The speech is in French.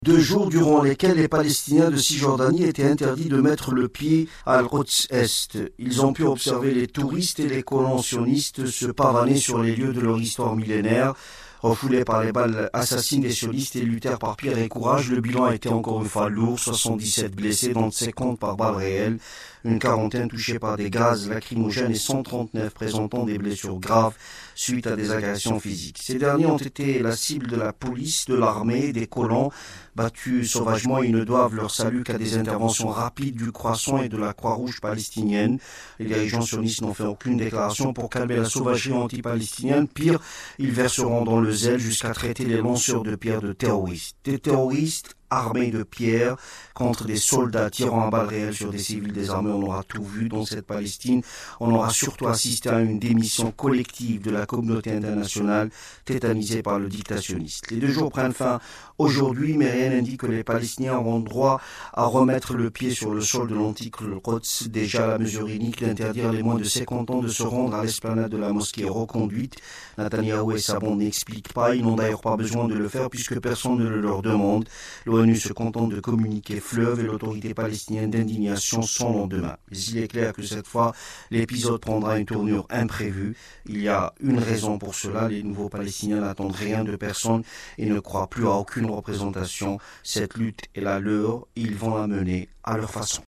2 jours durant lesquels les Palestiniens de Cisjordanie étaient interdits de mettre le pied à Al-Quds Est. Ils ont pu observer les touristes et les colons sionistes se pavaner sur les lieux de leur histoire millénaire. Refoulés par les balles assassines des sionistes et luttèrent par pierre et courage, le bilan a été encore une fois lourd, 77 blessés, dont 50 par balles réelles, une quarantaine touchés par des gaz lacrymogènes et 139 présentant des blessures graves suite à des agressions physiques. Ces derniers ont été la cible de la police, de l'armée, des colons. Battus sauvagement, ils ne doivent leur salut qu'à des interventions rapides du Croissant et de la Croix-Rouge palestinienne. Les dirigeants sionistes n'ont fait aucune déclaration pour calmer la sauvagerie anti-palestinienne. Pire, ils verseront dans le zèle jusqu'à traiter les lanceurs de pierres de terroristes. Des terroristes armés de pierres contre des soldats tirant à balles réelles sur des civils désarmés. On aura tout vu dans cette Palestine. On aura surtout assisté à une démission collective de la communauté internationale tétanisée par le dictationniste. Les 2 jours prennent fin aujourd'hui, mais rien n'indique que les Palestiniens auront droit à remettre le pied sur le sol de l'antique Quds. Déjà, la mesure inique d'interdire les moins de 50 ans de se rendre à l'esplanade de la mosquée est reconduite. Netanyahou et sa bande n'expliquent pas. Ils n'ont d'ailleurs pas besoin de le faire puisque personne ne le leur demande. L'ONU se contente de communiquer fleuve et l'autorité palestinienne d'indignation sans lendemain. Mais il est clair que cette fois, l'épisode prendra une tournure imprévue. Il y a une raison pour cela. Les nouveaux Palestiniens n'attendent rien de personne et ne croient plus à aucune représentation. Cette lutte est la leur et ils vont la mener à leur façon.